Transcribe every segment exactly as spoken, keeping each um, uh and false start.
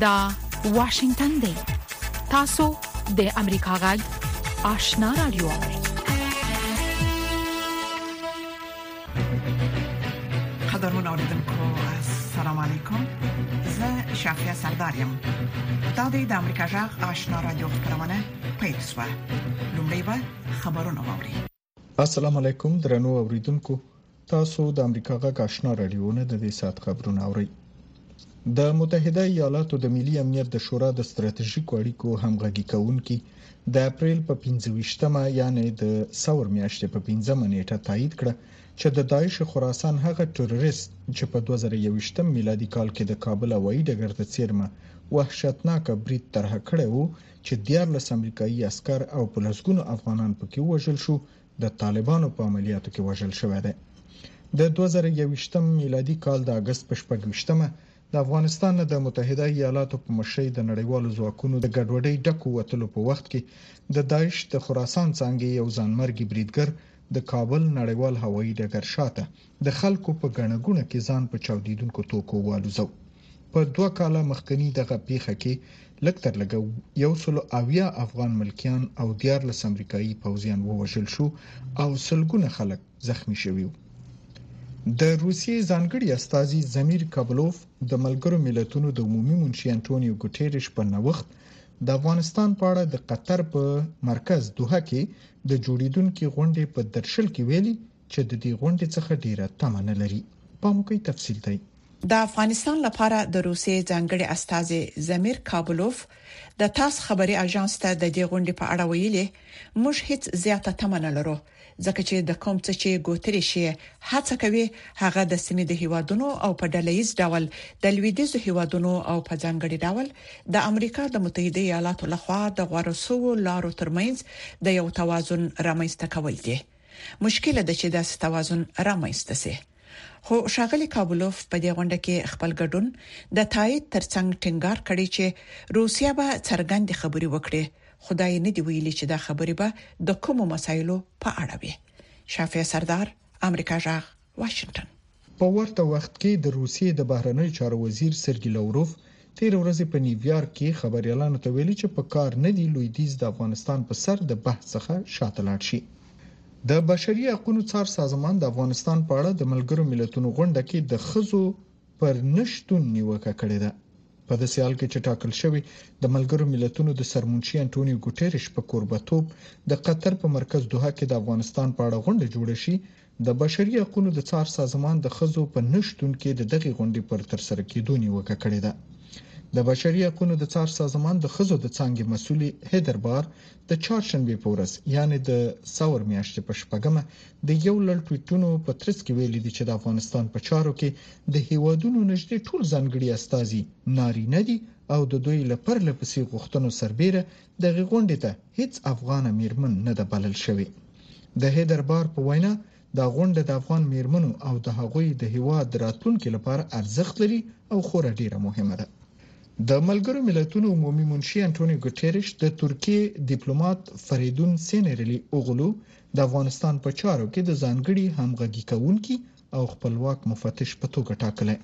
دا واشنگتن دی. تاسو د امریکا غږ آشنا رادیو. قدرمن اوریدونکو السلام علیکم. زه شافیا سردارم. دا د امریکا غږ آشنا رادیو خبرونه پیښه. لومړی به خبرونه واوري. السلام علیکم درنو اوریدونکو. تاسو د امریکا غږ آشنا رادیو نه د دې سات خبرونه اورئ. د متحده ایالاتو د ملي امنیت د شورا د ستراتیژیکو اړیکو همغږي کوونکي د اپریل په پنځه ویشتمه یعنی د ثور میاشتې په پنځمه نیټه تایید کړه چې د داعش خراسان هغه تروریست چې په دوه زره یوویشتم میلادي کال کې د کابل هوایي ډګر ته څیرمه وحشتناک برید طرح کړی وو چې دیارلس امریکایي عسكر او پولیسګونو افغانان پکې وژل شو، د طالبانو په عملیاتو کې وژل شوی دی. د دوه زره یوویشتم میلادي کال د اگست په شپږ ویشتمه د افغانستان د متحده ایالاتو په مشرۍ د نړیوالو ځواکونو د ګډوډۍ ډکو وټلو په وخت کې د داعش د خراسان څنګه یو ځانمرګي بریدګر د کابل نړیوال هوایي ډګر شاته د خلکو په ګڼګونه کې ځان په چاودیدونکو توکو والوزو. په دوه کاله مخکنی دغه پیښه کې لکتر لګو یو سلو اویا افغان ملکیان او دیارلس امریکایي پوځیان ووژل شو او سلګونه خلک زخمی شوي. د روسیې ځانګړي استازي زمیر کابلوف د ملګرو ملتونو د عمومي منشي انټونیو ګوټيريش په نوښت د افغانستان په اړه د قطر په مرکز دوحه کې د جوړیدونکو غونډې په درشل کې ویلي چې د دې غونډې څخه ډیره تمه لري. په موقعي تفصیل دی. د افغانستان لپاره د روسیې ځانګړي استازي زمیر کابلوف د تاس خبري اژانس ته د دې غونډې په اړه ویلي موږ هیڅ زیاته تمه نه لرو ځکه چې د کوم څه چې ګوتریش هڅه کوي هغه د سیمې د هیوادونو او په ډلهیز ډول د لویدیځو هیوادونو او په ځانګړي ډول د امریکا د متحده ایالاتو لخوا د غوړسو لارو ترمنځ د یو توازن رامنځته کول دي. مشکل ده چې دا توازن رامنځته شي. خو شاغلی کابلوف په دې غونډه کې خپل ګډون د تایید ترڅنګ ټینګار کړی چې روسیا به څرګند خبري وکړي، خدای نه دی ویلي چې دا خبرې به د کومو مسایلو په اړه وي. شافیا سردار، امریکا جغ، واشنگټن. په ورته وخت کې د روسیې د بهرنی چارو وزیر سرګی لاوروف تیر ورځ په نیویارک کې خبريالانو ته ویلي چې په کار نه دی لویدیځ د افغانستان په سر د بحث څخه شاته لاړ شي. د بشري حقوقو څار سازمان د افغانستان په اړه د ملګرو ملتونو غونډه کې د خزو پر نشټون نیوکه کړې ده. په داسې حال کې چې ټاکل شوی د ملګرو ملتونو د سرمنشي انټونیو ګوټيريش په کوربتوب د قطر په مرکز دوحه کې د افغانستان په اړه غونډه جوړه شي، د بشري حقوقو د څار سازمان د خزو په نشټون کې د دغه غونډې پر تر سره کېدو نیوکه کړې ده. د بشري حقوقو د څار سازمان د خزو د څنګه مسولي هیدر بار د چهارشنبه په ورځ یعنی د ثور میاشتې په شپږمه د یو لړ ټویټونو په ترڅ کې ویلي دي چې د افغانستان په چارو کې د هیوادونو نږدې ټول ځانګړي استازي نارینه دي او د دوی لپاره لپسې غوښتنو سربېره د غونډې ته هیڅ افغان میرمن نه ده بلل شوی. د هیدر بار په وینا دا غونډه د افغان میرمنو او د هغوی د هیواد راتلونکو لپاره ارزښت لري او خورا ډیره مهمه ده. د ملګرو ملتونو عمومي منشي انټونیو ګوټيريش د ترکیې ډیپلوماټ فریدون سینرلی اوغلو د افغانستان په چارو کې د ځانګړي همغږي کوونکي او خپلواک مفتش په توګه ټاکلی.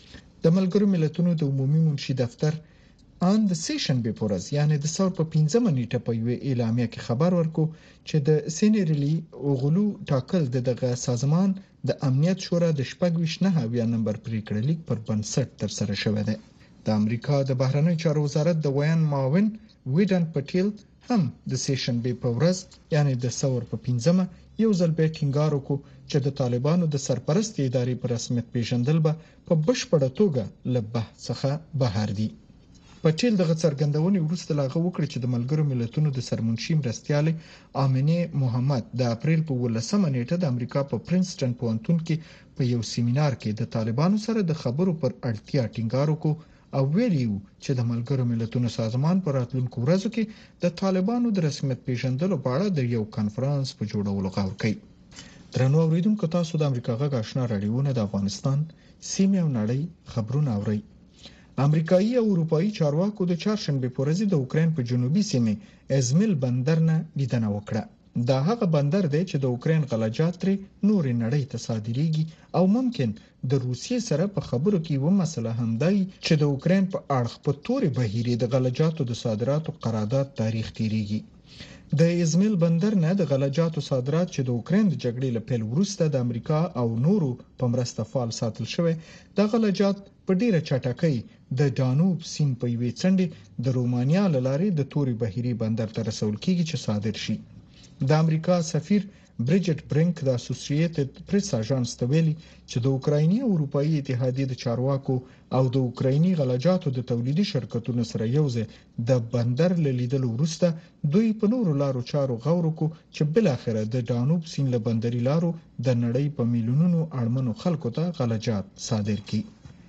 د ملګرو ملتونو د عمومي منشي دفتر ان د سیشن به پورز یعنی د ثور په پنځمه نیټه په یو اعلامیه کې خبر ورکو چې د سینرلی اوغلو ټاکل دغه سازمان د امنیت شورا د شپږ ویشت نه اویا نمبر پریکړه لیک پر بنسټ تر سره شوی دی. د امریکا د بهرنی چارو وزارت د ویان معاون ویډن پټیل هم د سیشن به په ورځ یعنی د ثور په پنځمه یو ځل به ټینګار وکړو چې د طالبانو د سرپرست ادارې په رسمیت پیژندل به په بشپړه توګه له بحث څخه بهر دي. پټیل دغه څرګندونې وروسته لاغه وکړي چې د ملګرو ملتونو د سرمنشي مرستيالې امینه محمد د اپریل په ولسمه نیټه د امریکا په پرنسټن پوهنتون کې په یو سیمینار کې د طالبانو سره د خبرو پر اړتیا ټینګار وکړ او ویلیو چې د ملګرو ملتونو سازمان پر راتلونکو ورځو کې د طالبانو د رسمیت پیژندلو په اړه د یو کانفرنس په جوړولو غوښتل کوي. درنو اوریدونکو، تاسو د امریکا غږ آشنا رادیوونه د افغانستان سیمه او نړۍ خبرونه اورئ. امریکایي او اروپایي چارواکو د چهارشنبه په ورځ د اوکرين په جنوبي سیمه ازمیل بندر نه لیدنه وکړه. دا هغه بندر دی چې د اوکرين غلجات تر نور نړۍ ته صادريږي او ممکن د روسیې سره په خبرو کې و مسله هم دی چې د اوکرين په اړه په توري بهيري د غلجاتو د صادراتو قرارداد تاریخ تیریږي. د ازمیل بندر نه د غلجاتو صادرات چې د اوکرين د جګړې له پیل وروسته د امریکا او نورو په مرسته فعال ساتل شوی د غلجات په ډیره چټکۍ د دانوب سیند په یوې څنډې د رومانیا لارې د توري بهيري بندر ته رسول کیږي چې صادر شي. د امریکا سفیر بریجټ برینک د اسوسییټډ پریس اژانس ته ویلي چې د اوکرایني او اروپאי اتحادیې د چارواکو او د اوکرایني غلجاتو د تولیدي شرکتونو سره یوځای د بندر لیدلو وروسته دوی په نورو لارو چارو غور وکړو چې بل اخره د دانوب سیند له بندري لارو د نړۍ په میلیونونو اړمنو خلکو ته غلجات صادر کړي.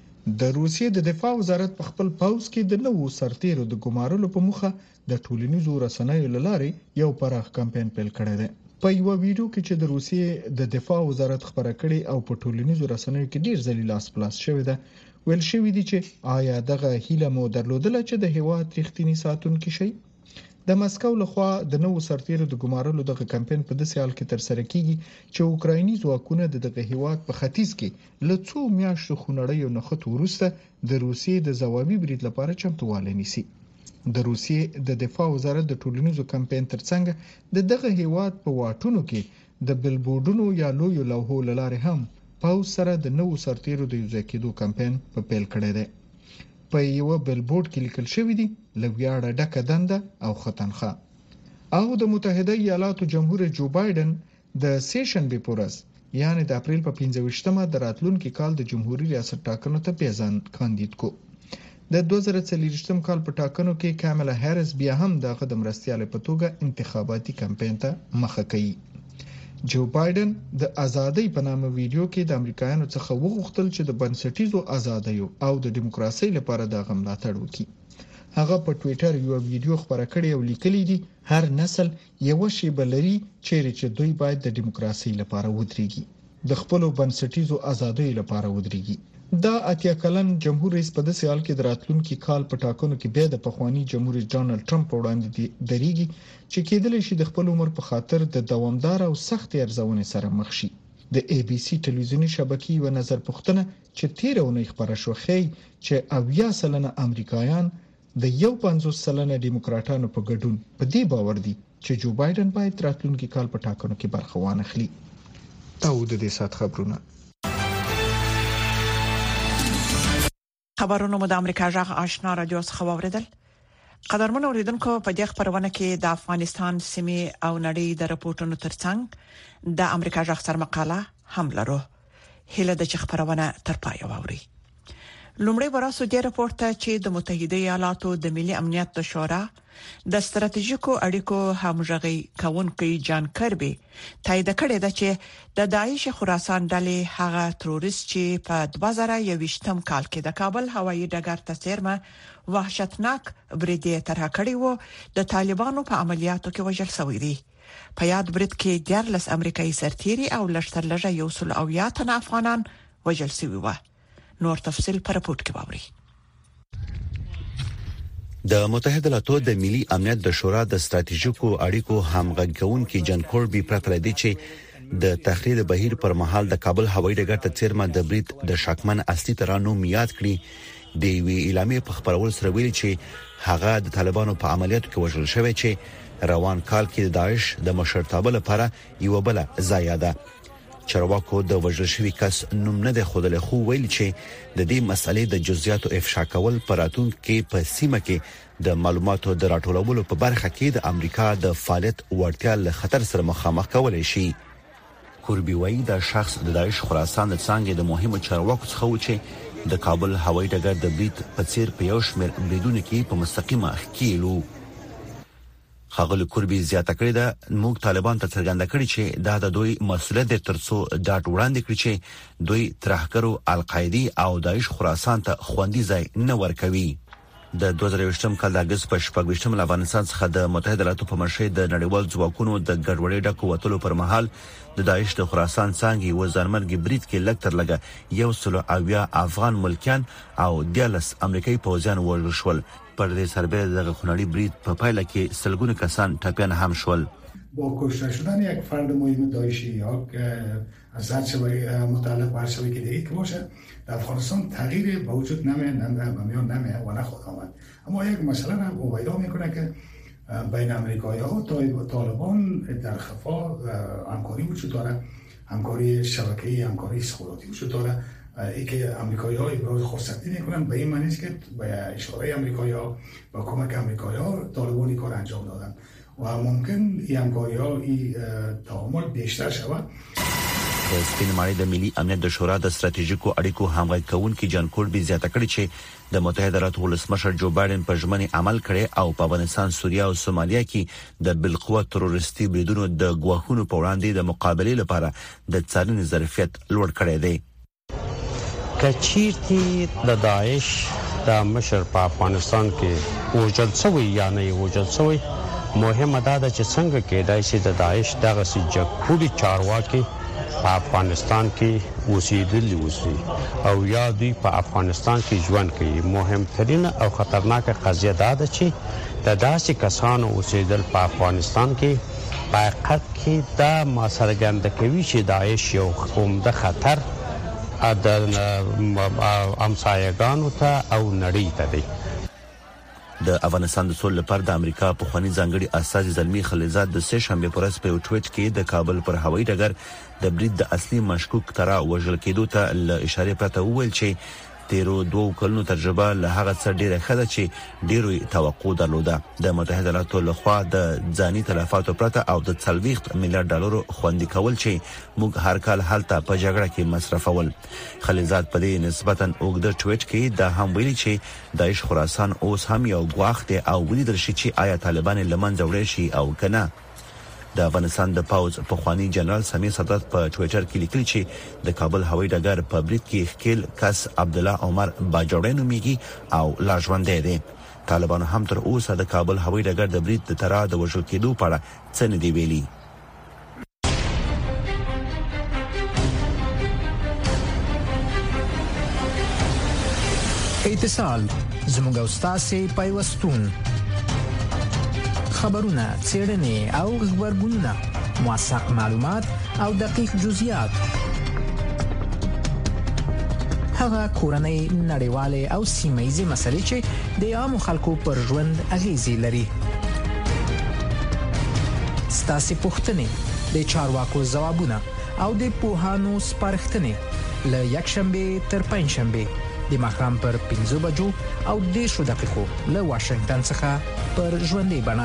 د روسیې د دفاع وزارت په خپل پاوز کې د نوو سرتیرو د ګمارلو په مخه د ټولنیزو رسنیو لارې یو پراخ کمپاین پیل کړی دی. په یو ویډیو کې چې د روسیې د دفاع وزارت خبره کړې او په ټولنیزو رسنیو کې ډیر ځلې لاس پلاس شوې ده ویل شوې دي چې آیا دغه هیله مو درلودله چې د هیواد رښتینی ساتونکي شي. د مسکو لخوا د نوو سرتیرو د ګمارلو دغه کمپاین په داسې حال کې تر سره کیږي چې اوکرایني ځواکونه د دغه هیواد په ختیځ کې له څو میاشتو خونړۍ او نخښت وروسته د روسیې د ځوابي برید لپاره چمتووالی نیسي. د روسیې د دفاع وزارت د ټولنیزو کمپاین ترڅنګ د دغه هیواد په واټونو کې د بلبورډونو یا لویو لوحو لاره هم په سره د نوو سرتیرو د یوځای کېدو کمپاین په پیل کړی دی. په یو بلبورډ کې لیکل شوی دی لویاړه ډکه دنده او خطنخه. او د متحده ایالاتو جمهور جو بایدن د سیشن به پورس یعنی د اپریل په پنځه ویشتمه د راتلونکي کال د جمهوریت ریاست ټاکنو ته پیژان کاندید کو. د دوه زره څلوېښتم کال په ټاکنو کې کاملا هریس بیا هم د قدم رستياله په توګه انتخاباتي کمپاین ته مخه کوي. جو بایدن د ازادۍ په نامه ویډیو کې د امریکایانو څخه وغوښتل چې د بنسټیزو ازادیو او د دیموکراسي لپاره د ملاتړ وکړي. هغه په ټوئیټر یو ویډیو خبره کړې او لیکلي دي هر نسل یو شی بلري چې دوی باید د دیموکراسي لپاره ودرېږي د خپل بنسټیزو ازادیو لپاره ودرېږي. دا اتیا کلن جمهور رئیس په داسې حال کې د راتلونکي کال په ټاکنو کې بیا د پخوانی جمهور رئیس ډانلډ ټرمپ وړاندې درېږي چې کېدل شي د خپل عمر په خاطر د دوامدار او سخت ارزونې سره مخ شي. د ای بي سي ټلویزیونی شبکې و نظر پوښتنه چې تیرونه خبره شوخی چې اویا سلنه امریکایان د یو پنځوس سلنه دیموکراتانو په ګډون په دې باور دي چې جو بایدن باید راتلونکي کال په ټاکنو کې برخه وانخلي. دا و د دې سات خبرونه. خبرونه مو د امریکا جغ آشنا رادیو څخه واوریدل. قدرمن اوریدونکو په دې خبرونه کې د افغانستان سیمه او نړۍ د راپورټونو ترڅنګ د امریکا جغ سر مقاله هم لرو. هله د خبرونه تر پای واوري. لومړی وراسو د راپورټ ته چې د متحده ایالاتو د ملي امنیت شورا د ستراتیژیکو اړیکو همغږي کونکي جان کربي تایید کړی دی چې د داعش خراسان ډلې هغه تروریست چې په دوه زره یوویشتم کال کې د کابل هوایي ډګر ته څیرمه وحشتناک بریدي طرح کړی وو د طالبانو په عملیاتو کې وژل شوی دی. په یاد برید کې دیارلس امریکایي سرتیري او لشتر لږه یو سل او یا تن افغانان وژل شوی وو. نور تفصیل پر راپورټ کې باوري. د متحده ایالاتو د ملي امنیت د شورا د ستراتیژیکو اړیکو همغږي کوونکي جان کوربي پرتل دي چې د تحریر بهیر پر مهال د کابل هوایي ډګر ته چیرمه د برید د شکمن اصلي ترانو میاد کړی د وی اعلامیه په خبرول سره ویلي چې هغه د طالبانو په عملیاتو کې وژل شوی چې روان کال کې د داعش د مشرتابه لپاره یو بل زیاده چارواکو د وژل شوی کس نوم نه د خودل خو ویل چې د دې مسلې د جزئیاتو افشا کول پراتون کې په سیمه کې د معلوماتو د راټولولو په برخه کې د امریکا د فعالیت وړتیا له خطر سره مخامخ کولای شي. کوربي وایي دا شخص د داعش خراسان د څنګه د مهمو چارواکو څخه و چې د کابل هوایي ډګر د برید په څیر په یو شمېر بریدونو کې په مستقیمه ښکیلو. خاغل کوربي زیاته کړې ده موږ طالبان ته څرګنده کړی چې دا د دوی مسؤلیت دی ترڅو ډاټ وړاندې کړي چې دوی ترهګرو القاعده او داعش خراسان ته خوندي ځای نه ورکوي. د دوه زره یوویشتم کال د اگست په شپږ ویشتم افغانستان څخه د متحده ایالاتو په مرشد د نړیوال ځواکونو د ګډوډۍ ډکو وټلو پر مهال د داعش د خراسان څنګه و ځانمرګي برید کې لکتر لګه یو سل اویا افغان ملکیان او دیالس امریکایي پوځیان وژل شول. پر دې سربېره د خونړي برید په پایله کې سلګونه کسان ټپيان هم شول. با کشته شدن یک فرد مهم داعشی یا زد شوی متعلق بر شوی که دیگه باشه در افغانستان تغییر به وجود نمیاد و میان نمیاد و نخواهد آمد. اما یک مسئله را اویدا میکنه که بین امریکایی ها و طالبان در خفا همکاری وجود داره، همکاری شبکه‌ای، همکاری استخباراتی وجود داره. ای که امریکایی ها ابراز خودسرتی میکنن به این معنی است که به اشاره امریکایی ها با کمک امریکایی ها طالبان کار انجام دادن و ممکن این همکاری ها این تعامل بیشتر شود. د سپین ماړی د ملي امنیت د شورا د ستراتیژیکو اړیکو همغږي کوونکي جان کوربي زیاته کړې چې د متحده ایالاتو ولسمشر جو بایدن په ژمنې عمل کړي او په افغانستان، سوریه او سومالیا کې د بالقوه تروریستي بریدونو د ګواښونو په وړاندې د مقابلې لپاره د څارنې ظرفیت لوړ کړی دی. کچیرتی د داعش د مشر په افغانستان کې وژل شوی یا نه وژل شوی، مهمه ده چې څنګه کېدای شي د داعش دغه سجکوري چارواکي په افغانستان کې اوسېدلي اوسي او یا دوی په افغانستان کې ژوند کوي. مهمترین او خطرناکه قضیه ده چې د داسې کسانو اوسېدل په افغانستان کې په حقیقت کې دا ما څرګنده کوي چې داعش یو عمده خطر د امسایګانو ته او نړۍ ته دی. د افغانستان د سولې لپاره د امریکا په خواني ځانګړي استازي زلمی خلیزات د سه شنبه پر ورځ په ټویټ کې د کابل پر هوایي ډګر د برید د اصلي مشکوک تر وژل کېدو ته ل اشاره پرته وویل چې تیرو دوه کلونو تجربه له هغه څه ډیره ښه ده چې ډیرو توقع درلوده. د متحده ایالاتو لخوا د ځاني تلفاتو پرته او د څلوېښت میلیارډ ډالرو خوندي کول چې موږ هر کال هلته په جګړه کې مصرفول. خلیزات په دې نسبتا اوږده ټویټ کې دا هم ویلي چې داعش خراسان اوس هم یو ګواښ دی او ولیدل شي چې آیا طالبان له منځه وړي شي او کنه. د افغانستان د پاوز په خواني جنرال سمیر صدرت په ټویټر کې لیکلي چې د کابل هوایي ډګر په برید کې ښکیل کس عبد الله عمر باجوړی نومیږي او لا ژوندی دی. طالبان هم تر اوسه د کابل هوایي ډګر د برید د ترا د وژل کېدو په اړه څه نه دی ویلي. اتصال زموږ استاد پیوستون خبرونه، څېړنې او خبرګونونه، موثق معلومات او دقیق جزئیات، هغه کورنۍ، نړیوالې او سیمه‌ییزې مسلې چې د عامو خلکو پر ژوند اغیزې لري. ستاسو پوښتنې، د چارواکو ځوابونه او د پوهانو سپارښتنې له یکشنبه تر پنځشنبه د ماښام پر پنځه بجو او دېرشو دقیقو له واشنگټن څخه پر ژوندۍ بڼه.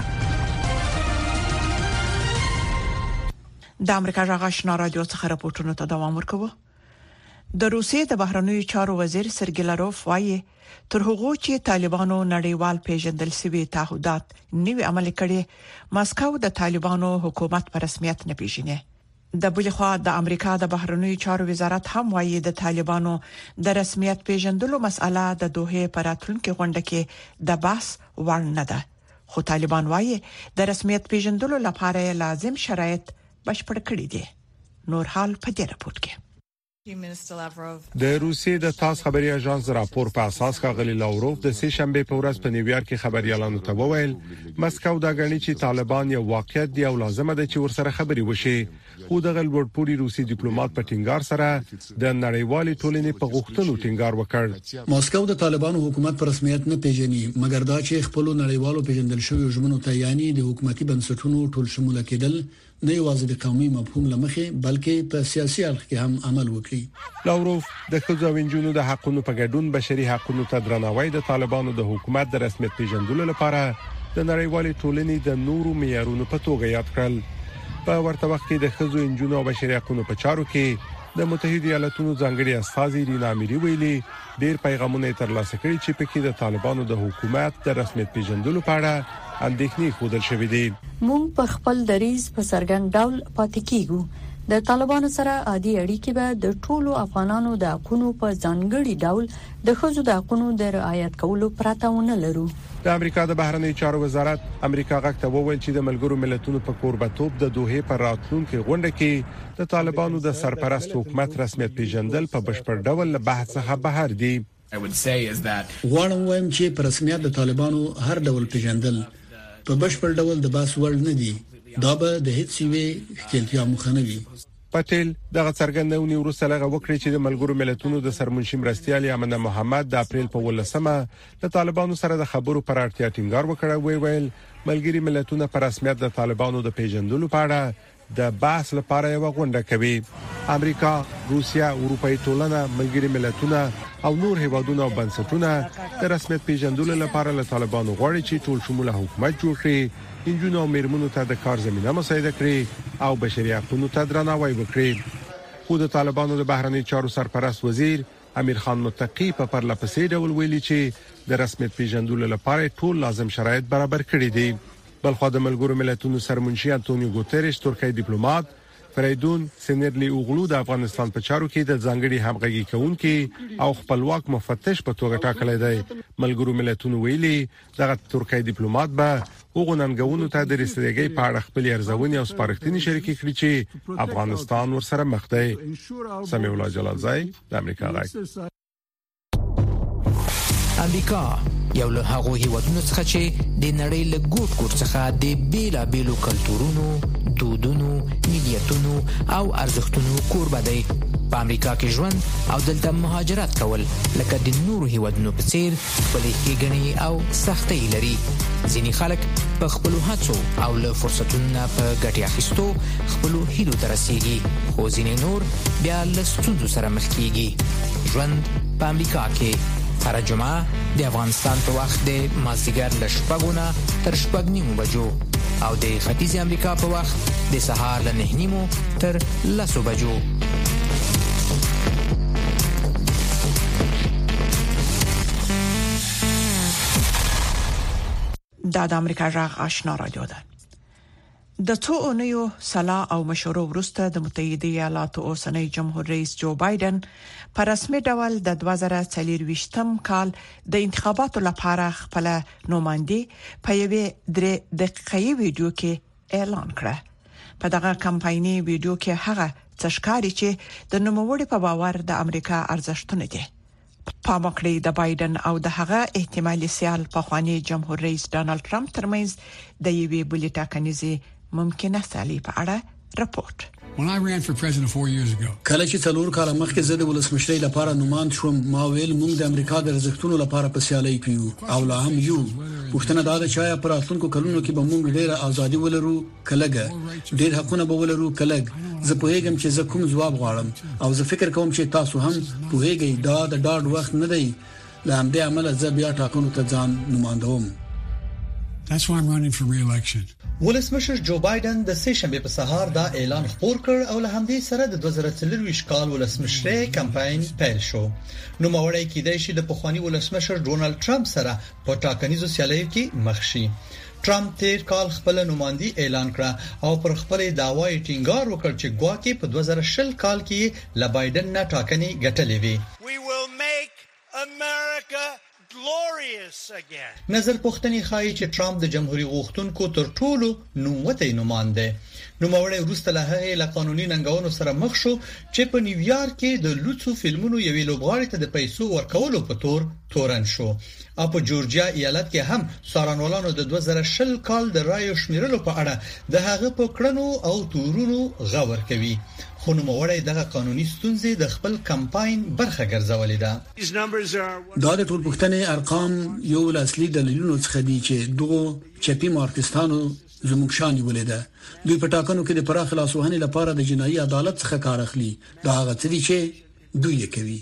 د امریکا جغ آشنا رادیو څخه راپورټونه ته دوام ورکوي. د روسیې د بهرنیو چارو وزیر سرګی لاروف وايي تر هغه چې طالبانو نړیوال پیژندل شوی تعهدات نیوي عمل کړي، ماسکو د طالبانو حکومت په رسمیت نه پیژني. د بل خوا د امریکا د بهرنیو چارو وزارت هم وايي د طالبانو د رسمیت پیژندلو مسأله د دوحه پر راتلونکي غونډه کې د بحث وړ نه ده، خو طالبان وايي د رسمیت پیژندلو لپاره لازم شرایط بشپړ کړي دي. نور حال په دې راپور کې د روسیې د تاس خبري اژانس راپور په اساس ښاغلي لاوروف د سه شنبه په ورځ په نیویارک کې خبريالانو ته وویل مسکو دا غني چې طالبان یو واقعیت دی او لازمه ده چې ورسره خبري وشي. خو د غلبورپوري روسي ډیپلوماټ په ټینګار سره د نړیوالې ټولنې په غوښتنو ټینګار وکړ. ماسکو د طالبانو حکومت په رسمیت نه پیژني، مګر دا چې خپل نړیوالو پیژندل شوی ژمنو ته یعنی د حکومتي بنسټونو ټول شموله کېدل نه یوازې د قومي مفهوم لمخې بلکې په سیاسي اړخ کې هم عمل وکړي. لاوروف د ښځو او نجونو د حقوقو په ګډون بشري حقوقو ته درناوی د طالبانو د حکومت د رسمیت پیژندلو لپاره د نړیوالې ټولنې د نورو معیارونو په توګه یاد کړل. په ورته وخت کې د ښځو او نجونو او بشري حقوقو په چارو کې د متحده ایالاتونو ځانګړي استازي رینا اميري ویلي ډېر پیغامونه ترلاسه کړي چې په کې د طالبانو د حکومت د رسمیت پیژندلو په اړه اندېښنې خوده شوې دي. موږ په خپل دریز په سرګند ډول پاتې کیږو. د طالبانو سره عادي اړیکې به د ټولو افغانانو د حقوقو په ځانګړي ډول د ښځو د حقوقو د رعایت کولو پرته ونه لرو. د امریکا د بهرنیو چارو وزارت امریکا غږ ته وویل چې د ملګرو ملتونو په کوربتوب د دوحه پر راتلونکي غونډه کې د طالبانو د سرپرست حکومت رسمیت پیژندل په بشپړ ډول له بحث څخه بهر دي. غواړم وایم چې په رسمیت د طالبانو هر ډول پیژندل په بشپړ ډول د بحث وړ نه دي. دا به د هیڅ وی ښکېلتیا مخنوي. پټیل دغه څرګندونې وروسته لغه وکړي چې د ملګرو ملتونو د سرمنشي مرستيال یمن محمد د اپریل په ولسمه د طالبانو سره د خبرو پر اړتیا ټینګار وکړ. وی ویل ملګری ملتونه په رسمیت د طالبانو د پیژندلو په اړه د بحث لپاره یو غونډه کوي. امریکا، روسیا، اروپאי ټولنه، ملګری ملتونه او نور هیوادونه او بنسټونه د رسمیت پیژندلو لپاره له طالبانو غواړي چې ټول شموله حکومت جوړ کړي، انجونو او میرمنو ته د کار زمينه مساعده کړي او بشري حقوقو ته درناوی وکړي. خو د طالبانو د بهرنی چارو سرپرست وزیر امیر خان متقی په پرلپسې ډول ویلي چې د رسمیت پیژندلو لپاره ټول لازم شرایط برابر کړي دي. بلخو د ملګرو ملتونو سرمنشي انټونیو ګوتریش ترکیه ډیپلوماټ فریدون سینرلی اوغلو د افغانستان په چارو کې د ځانګړي همغږي کوونکي او خپلواک مفتش په توګه ټاکلی دی. ملګرو ملتونو ویلي دغه ترکیه ډیپلوماټ به وګوننګونو ته د رسیدګۍ په اړه خپل ارزونې او سپارښتنې شریکې کړي چې افغانستان ورسره مخ دی. سمیع الله جلالزای د امریکا غږ. امریکا یو له هغو هیوادونو څخه چې د نړۍ له ګوټ ګوټ څخه د بیلا بیلو کلتورونو، دودونو، ملیتونو او ارزښتونو کوربه دی. په امریکا کې ژوند او دلته مهاجرت کول لکه د نورو هیوادونو په څیر خپلې ښېګڼې او سختۍ لري. ځینې خلک په خپلو هڅو او له فرصتونو په ګټې اخیستو خپلو هیلو ته رسیږي، خو ځینې نور بیا له ستونزو سره مخ کیږي. ژوند په امریکا کې هر جمعه د افغانستان په وخت د مازدیګر له شپږو نه تر شپږ نیمو بجو او د ختیځ امریکا په وخت د سهار له نه نیمو تر لسو بجو. دا د امریکا غږ آشنا رادیو ده. د څو اونیو سلا او مشورو وروسته د متحده ایالاتو اوسنی جمهور رئیس جو بایدن په رسمي ډول د دوه زره څلورويشتم کال د انتخاباتو لپاره خپل نوماندي په یوې درې دقیقې ویډیو کې اعلان کړ. په دغه کمپایني ویډیو کې هغه څشکاري چې د نوموړي په باور د امریکا ارزښتونه دي. په مکړې د بایدن او د هغه احتمالي سیال په خواني جمهور رئیس ډانلډ ټرمپ ترمنځ د یوې بلې ټاکنیزې ممکنه سالي په اړه راپورټ. When I ran for president four years ago. کله چې څلور کال مخکې زه د ولسمشرۍ لپاره نوماند شوم، ما ویل موږ د امریکا د ارزښتونو لپاره په سیالۍ کې یو او لا هم یو. پښتنه دا ده چې پر راتلونکو کلونو کې به موږ ډېره ازادي ولرو، کلهګه ډېر حقونه به ولرو، کلهګ زه پوهیږم چې زه کوم ځواب غواړم او زه فکر کوم چې تاسو هم پوهیږئ دا د ډاډ وخت نه دی. له همدې عمله زه بیا ټاکنو ته ځان نوماندوم. That's why I'm running for re-election. ولسمشر جو بایدن د سه شنبه په سهار دا اعلان خپور کړ او له همدې سره د دوه زره څلورويشت کال ولسمشرۍ کمپاین پیل شو. نو مورای کېدای شي د پخوانی ولسمشر ډونالد ټرمپ سره په ټاکنیزو سیالیو کې مخ شي. ټرمپ تیر کال خپل نوماندي اعلان کړ او پر خپل دعوی ټینګار وکړ چې ګواکې په دوه زره شل کال کې ل بایدن نه ټاکنې ګټلې وي. We will make America glorious again. نظر پوښتنې ښایي چې ټرمپ د جمهوریت غوښتونکو تر ټولو نوموتی نوماند دی. نو موري وروسته له هغه له قانوني ننګونو سره مخ شو چې په نیویارک کې د لوڅو فلمونو یوې لوبغاړي ته د پیسو ورکولو په تور تورن شو. او په جورجیا ایالت کې هم څارنوالانو د دوه زره شل کال د رایو شمیرلو په اړه د هغه په کړنو او تورونو غور کوي. خو نو موري دغه قانوني ستونزې د خپل کمپاین برخه ګرځولې ده. دا د ټول پښتنې ارقام یو اصلي دلیلونو څخه دي چې دغه چپی مارکستانو زموږ شان ولیده. دوی په ټاکنو کې د پراخ لاسوهنې لپاره د جنایي عدالت څخه کار اخلي. دا هغه څه دي چې دوی کوي.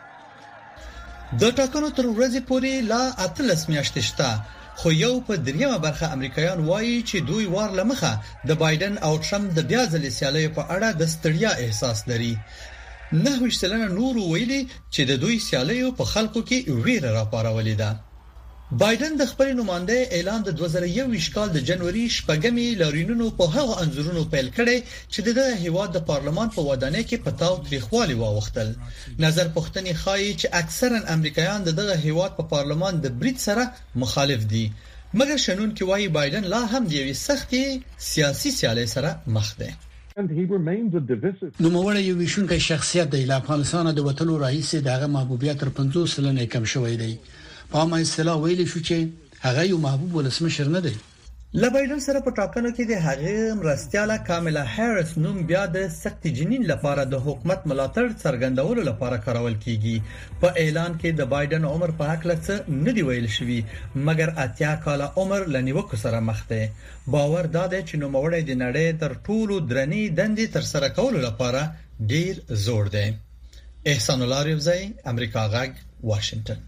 د ټاکنو تر ورځې پورې لا اتلس میاشتې شته، خو یو په دریمه برخه امریکایان وایي چې دوی وار لمخه د بایدن او ټرمپ د بیا ځلې سیالۍ په اړه د ستړیا احساس لري. نه وشتلنه نور ویلي چې د دوی سیالۍ په خلکو کې ویره راپارولې ده. بایدن د خپل نوماندۍ اعلان د دوه زره یوویشت کال د جنوري شپږمې لارینونو په هغه انځورونو پیل کړي چې د هیواد د پارلمان په ودانۍ کې پتاو تاریخوالي واوختل. نظر پوښتنې ښایي چې اکثرا امریکایان دغه هیواد په پارلمان د برید سره مخالف دي، مګر شنون کې وایي بایدن لا هم د یوې سختې سیاسي سیالۍ سره مخ دی. نو موړی یو ویشونکی شخصیت دی. له افغانستان د وټلو رئیس دغه محبوبیت تر پنځوس سلنه کم شوی دی. په ما اصطلاح ویل شو چې هغه یو محبوب ولسمشر نه دی. لبایدن سره په ټاکنو کې د هغه مرستياله کاملا هریس نوم بیا د سخت جنین لپاره د حکومت ملاتړ څرګندولو لپاره کارول کیږي. په اعلان کې د بایدن عمر په حق لڅ نه دی ویل شوی مګر اتیا کاله عمر لنیوکو سره مخ دی. باور دا دی چې نوموړی د نړۍ تر ټولو درنې دندې تر سره کولو لپاره ډیر زوړ دی. احسان الله ریوزی، امریکا غږ، واشنگټن.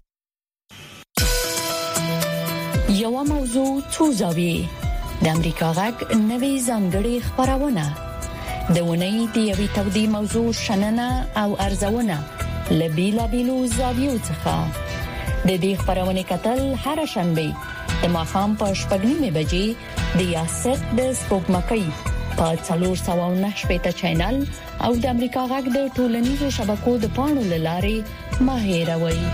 یو موضوع څو زاویې د امریکا غږ نوې ځانګړې خبرونه د ونې د یوې تودې موضوع شننه او ارزونه لبیلا بیلو زاویو څخه د دې خبرونه کتل هر شنبه د ماښام په شپږ نیمه بجې د یاست د سپوږمکۍ په څلور سوه او نهه شپږ چینل او د امریکا غږ د ټولنیزو شبکو د پاڼو لارې ماهیروي.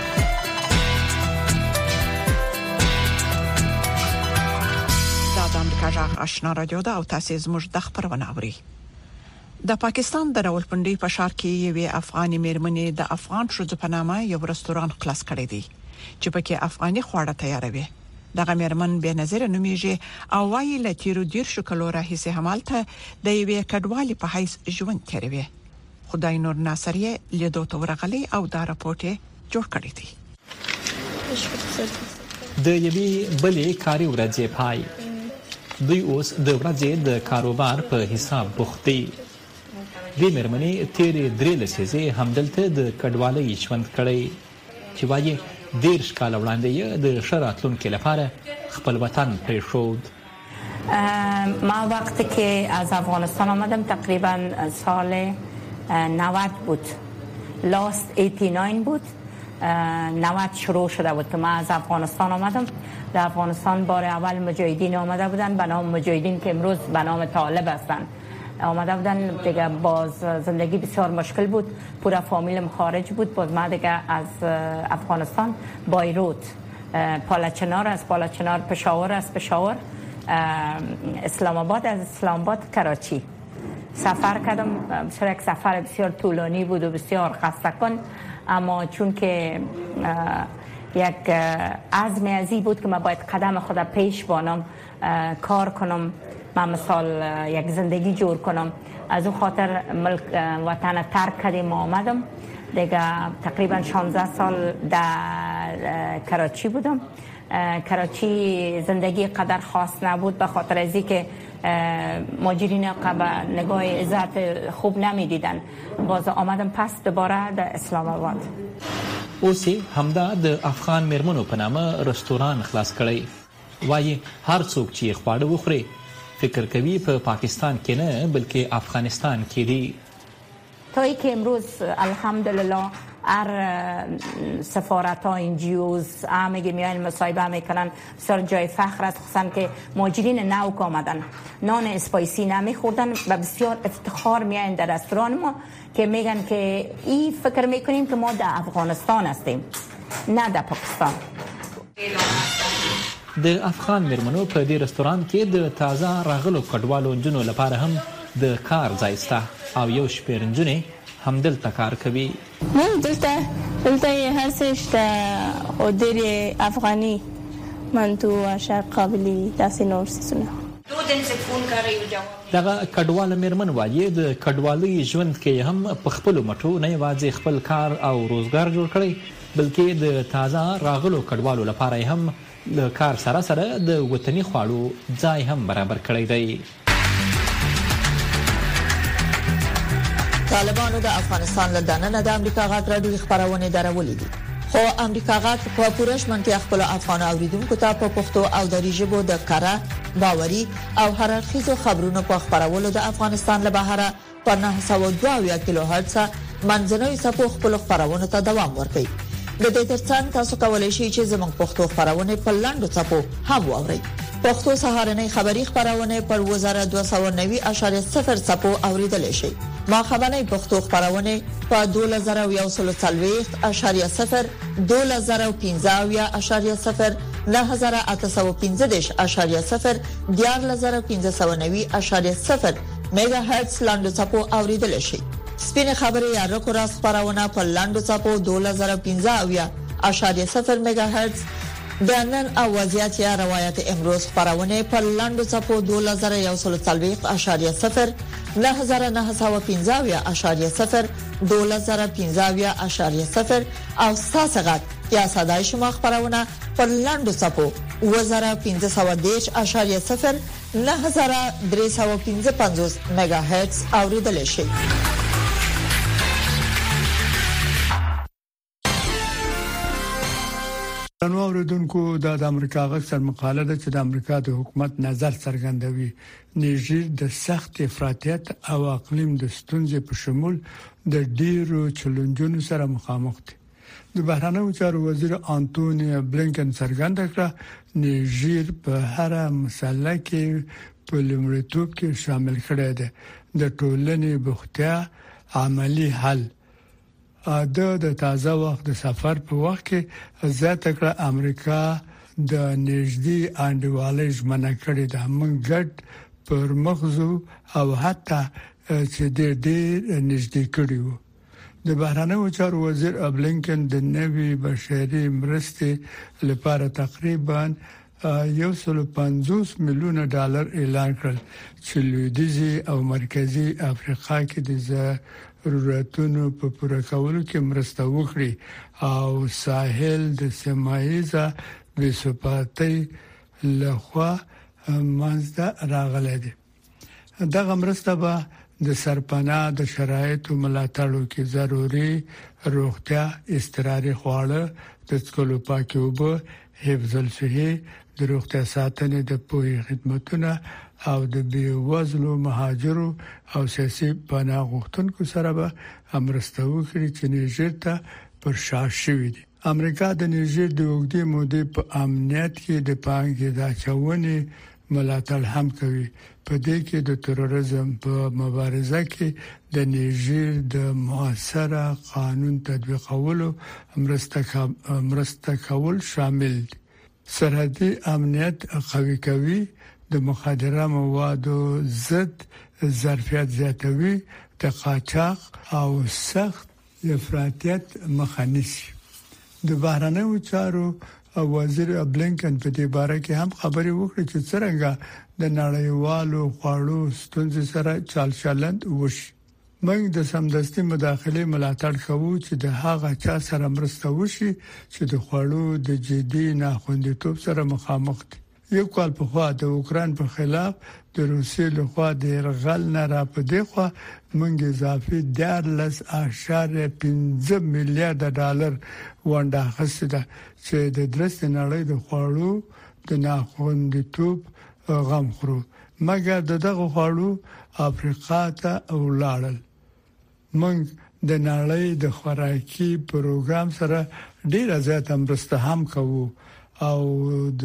کاږه آشنا رادیو دا او تاسو زموږ د خبرونه اوري. د پاکستان د راولپنډي په ښار کې یوې افغاني مېرمنې د افغان شوزو په نامه یو رستوران خلاص کړی دی چې پکې افغاني خواړه تیاروي. دغه مېرمن به نظر نومیږي او وايي لتیرو دیر شو کلو راهیسه همالته د یوې کډوالي په حیث ژوند تیروي. خدای نور ناصریه لیدو ته ورغلي او دا راپورټ جوړ کړی دی. د یوې بلې کاري ورځې پای دوی اوس د ورځې د کاروبار په حساب بوخت دي. د مېرمنې تیرې درې لسیزې همدلته د کډوالۍ ژوند کړی چې وايي دیرش کال وړاندې د شراتلونکو لپاره خپل وطن پریښود. ما وقتی که از افغانستان آمدم تقریبا سال نود بود، لاست هشتاد و نه بود، نود شروع شده بود که ما از افغانستان آمدم. در افغانستان بار اول مجاهدین آمده بودن به نام مجاهدین که امروز به نام طالب هستند. آمده بودن دیگه، باز زندگی بسیار مشکل بود، پورا فامیلم خارج بود. باز ما دیگه از افغانستان بایروت، پالچنار، از پالچنار پشاور، از پشاور اسلام آباد، از اسلام آباد کراچی سفر کردم. بسیار یک سفر بسیار طولانی بود و بسیار خسته کن، اما چون که یک عزم ازی بود که من باید قدم خود پیش بانم، کار کنم، من مثال یک زندگی جور کنم. از اون خاطر ملک وطن ترک کردیم آمدم دیگه. تقریبا شانزده سال در کراچی بودم. کراچی زندگی قدر خاص نبود به خاطر ازی که ماجرین قبل نگاه عزت خوب نمی دیدن. باز آمدم پس دوباره در اسلام آباد. اوسی همدا د افغان مېرمنو په نامه رستوران خلاص کړی. وایي هر څوک چې خواړه وخوري فکر کوي په پا پاکستان کې نه بلکې افغانستان کې دی. تا ای که امروز الحمدلله هر سفارت ها انجیوز همه میان مصاحبه میکنن، بسیار جای فخر است، خصوصا که مهاجرین نو آمدن نان اسپایسی نمیخوردن و بسیار افتخار میان در رستوران ما که میگن که این فکر میکنیم که ما در افغانستان هستیم نه در پاکستان. د افغان مېرمنو په دې رستوران کې د تازه راغلو کډوالو نجونو لپاره هم د کار ځای شته او یو شمېر نجونې همدلته کار کوي. دلته دلته هر څه شته، خو ډېرې افغاني منتو اشر قابلي داسې نور څیزونه. دغه کډواله مېرمن وایي د کډوالۍ ژوند کې هم په خپلو مټو نه یوازې خپل کار او روزګار جوړ کړی بلکې د تازه راغلو کډوالو لپاره هم له کار سره سره د وطني خواړو ځای هم برابر کړی دی. طالبانو د افغانستان له دننه د امریکا غږ راډیو خبرونه درولې دي، خو امریکا غږ په پوره شمنتیا خپل افغان اوریدونکو ته په پښتو او دری ژبه د کاره باوري او هررخیزو خبرونو په خبرولو د افغانستان له بهره په نه سوه او دوه کیلو هرتز منځنوي څپو خپل خبرونه ته دوام ورکوي. د دې ترڅنګ تاسو کولی شئ چې زموږ پښتو خبرونه په لاندو څپو هم واورئ. پښتو سهارنۍ خبری خبرونه پر وزارت دوه سوه و نوي اعشاریه صفر څپو اوریدل شي. ما خبرنۍ پښتو خبرونه په دوه زره او یو سل څلوېښت اعشاریه صفر، دوه زره او پنځه اعشاریه صفر، نه زره اته سوه او پنځه دېرش اعشاریه صفر، دیارلس زره پنځه سوه و نوي اعشاریه صفر میگا هرتز لاندو څپو اوریدل شي. سپینه خبره یا رکو راست خبرونه په لاندو څپو دوه زره پنځه اعشاریه صفر میگا هرتز، د نن او وضعیت یا روایت امروز خبرونه په لاندو صفو دوه زره یو سل څلوېښت اشاریه صفر نه هزار نه سوه پنځه اشاریه صفر دوه زره پنځه اشاریه صفر او ساسغت یا صداي شما خبرونه په لاندو صفو و زره پنځه سوه دېرش اشاریه صفر نه هزار درې سوه پنځه پنځوس میگا هرتز اوریدل شي. نو اوریدونکو د امریکا غږ سر مقاله ده چې د امریکا د حکومت نظر څرګندوي نیجر د سخت افراطیت او اقلیم د ستونزې په شمول د ډیرو چیلنجونو سره مخامخ دي. د بهرنیو چارو وزیر انټونی بلینکن څرګنده کړه نیجر په هر مسله کې په لومړیتوب کې شامل کړي ده د ټولنې بوختیا عملی حل د د تازه وخت د سفر په وخت کې زیاته کړه امریکا د نږدې انډیوالۍ ژمنه کړې ده موږ ګډ پر مخزو او حتی چې د دې نږدې کړیو. د بهرنیو چارو وزیر بلینکن د نوي بشري مرستې لپاره تقریبا یو سل پنځوس میلیونه ډالر اعلان کړل چې لویدیځي او مرکزی افریقا کې د ضرورتونو په پوره کولو کې مرسته وکړي او ساحل د سیمایزه بې ثباتۍ لخوا منځته راغلي دي. دغه مرسته به د سرپناه د شرایطو ملاتړو کې ضروري روغتیا، اضطراري خواړه، د څښلو پاکې اوبه، حفظ الصحه، د روغتیا ساتنې د پوهې خدماتونه او د بیوزلو مهاجرو او سیاسي پناه غوښتونکو سره به مرسته وکړي چې نیجر ته پر شا شوی دي. امریکا د نیجر د وګړي مودې په امنیت کې د پانګې د اچونې ملاتړ هم کوي. په دې کې د تروریزم په مبارزه کې د نیجر د موثره قانون تطبیقولو مرسته کول شامل دي. سرحدي امنیت قوي کوي، د مخدره موادو ضد ظرفیت زیاتوي، د قاچاق او سخت افراطیت مخه نیسي. د بهرنیو چارو وزیر بلینکن په دې باره کې هم خبرې وکړې چې څنګه د نړیوالو خواړو ستونزې سره چال چلند وشي. موږ د سمدستي مداخله ملاتړ کوو چې د هغه چا سره مرسته وشي چې د خواړو د جدي ناخوندیتوب سره مخامخ دي. یو کال په خوا د اوکران په خلاف د روسیې لخوا د یرغل نه را پدې خو موږ اضافي دیارلس اشاریه پنځه میلیارډ ډالر ونډه اخیسته چې د درست نړۍ د خوړو د ناخوندیتوب غم خورو. مګر دغه خوړو افریقا ته ولاړل. موږ د نړۍ د خوراکي پروګرام سره ډیر زیات مرسته هم کوو او د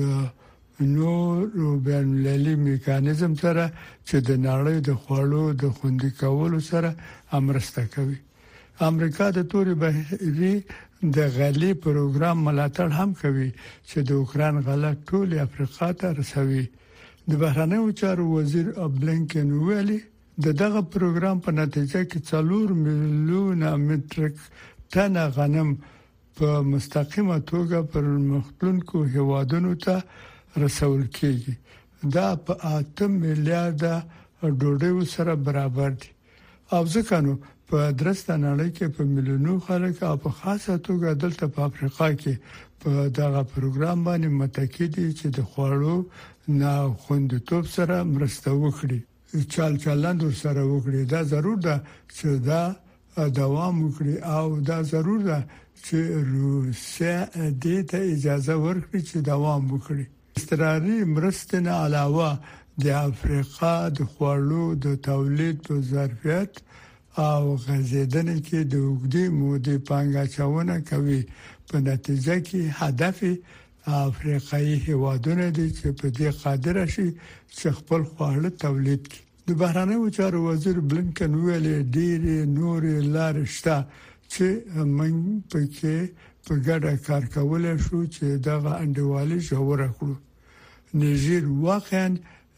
نور بین‌المللي میکانیزم سره چې د نړۍ د خوړو د خوندي کولو سره مرسته کوي. امریکا د توري بحري د غلي پروګرام ملاتړ هم کوي چې د اوکران غله ټول افریقا ته رسوي. د بهرنیو چارو وزیر بلینکن ویلي د دغه پروګرام په نتیجه کې څلور میلیونه مترک ټن غنم په مستقیمه توګه پر مختلفو هیوادونو ته رسول کیږي. دا په اته میلیارډ ډالر سره برابر دي. او ځکه نو په درسته نړۍ کې په میلیونو خلک او په خاصه توګه دلته په افریقا کې په دغه پروګرام باندې متکی دي چې د خوړو نه خوندیتوب سره مرسته وکړي، چال چلند سره وکړي. دا ضرور ده چې دا دوام وکړي او دا ضرور ده چې روسیه دې ته اجازه ورکړي چې دوام وکړي. استراري مرستې نه علاوه د افریقا د خوړو د تولید په ظرفیت او غځیدنې کې د وګړي مودې پانګاچونه کوي. په نتیجه کې هدف افریقایي هیوادونه دي چې په دې قادر شي چې خپل خواړه تولید کړي. د بهرنیو چارو وزیر بلینکن ویلي ډېر نور لارې شته چې موږ پکې په ګډه کار کولای شو چې دغه انډیوالي جوړه کړو. نیجر واقعا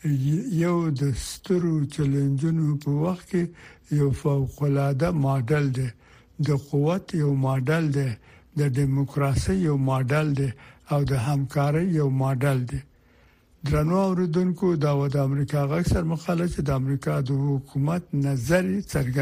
یو د سترو چیلنجونو په وخت کې یو فوق العاده ماډل دی، د قوت یو ماډل دی، د دیموکراسي یو ماډل دی او د همکارۍ یو ماډل دی. درنو اوریدونکو دا و د امریکا غږ سر مقاله چې د امریکا د حکومت نظر څرګند